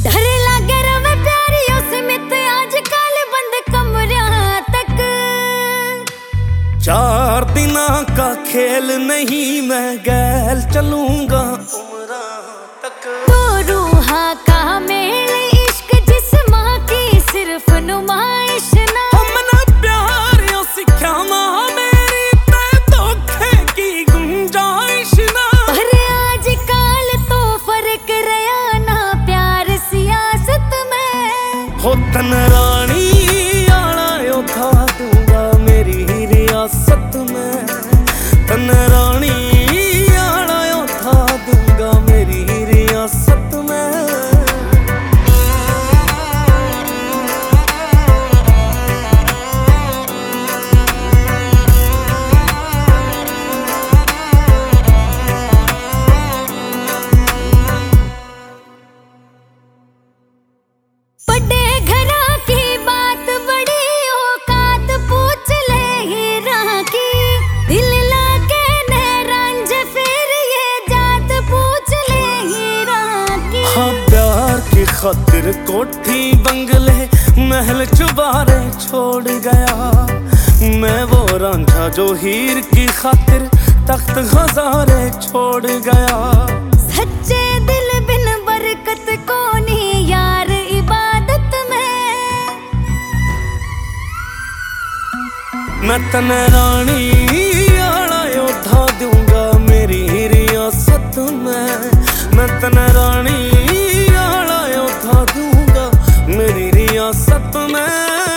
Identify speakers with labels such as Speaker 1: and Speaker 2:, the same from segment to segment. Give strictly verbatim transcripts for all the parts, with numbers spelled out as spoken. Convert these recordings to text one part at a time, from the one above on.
Speaker 1: डर लागे रवे प्यारियों से मित आजकल बंद कमरा तक।
Speaker 2: चार दिना का खेल नहीं मैं गैल चलूंगा उम्रा तक।
Speaker 1: तो रूहा का मेल इश्क जिस्मां की सिर्फ नुमाइश ना।
Speaker 2: हमने प्यार यो सिखावा मेरी ते धोखे की गुंजाइश ना।
Speaker 1: पर आजकल तो फर्क रहा ना प्यार सियासत में।
Speaker 2: हो तन रानी आला यो था दूंगा मेरी रियासत में। तन रानी आला यो था दूंगा मेरी रियासत में। खातिर कोठी बंगले महल चुबारे छोड़ गया मैं। वो रांझा जो हीर की खातिर तख्त हजारे छोड़ गया।
Speaker 1: सच्चे दिल बिन बरकत को नहीं यार इबादत में।
Speaker 2: मैं तन रानी आला योद्धा दूंगा मेरी रियासत में। मैं तन रानी दूंगा मेरी रियासत में।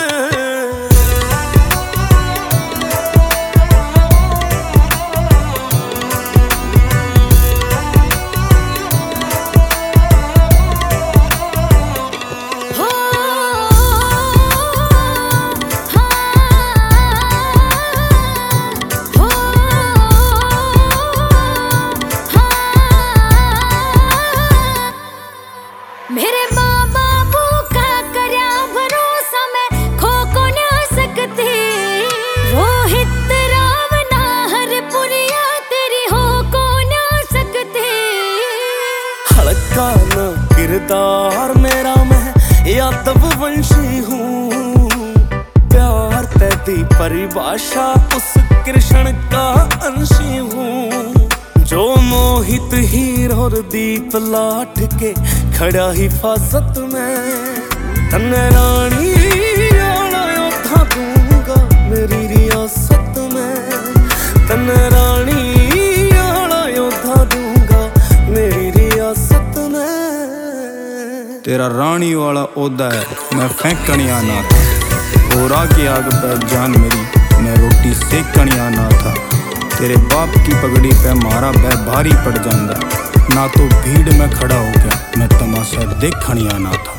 Speaker 1: मेरे माँ बाबू का करया भरोसा मैं खो को ना सकती। रोहित रावना हर पुरिया तेरी हो को ना सकती।
Speaker 2: हल्का न किरदार मेरा मैं यादव वंशी हूँ। प्यार तेरी परिभाषा उस कृष्ण का अंशी हूँ। जो मोहित हीर और दीप लाट के खड़ा हिफाजत में। तन रानी आला योद्धा दूंगा मेरी रियासत में। तन रानी आला योद्धा दूंगा मेरी रियासत में।
Speaker 3: तेरा रानी वाला ओदा है मैं फेंकनिया ना था। और आगे आग पे जान मेरी मैं रोटी सेकनिया ना था। तेरे बाप की पगड़ी पे मारा बै भारी पड़ जांदा। ना तो भीड़ में खड़ा हो गया मैं तमाशा देखनिया ना था।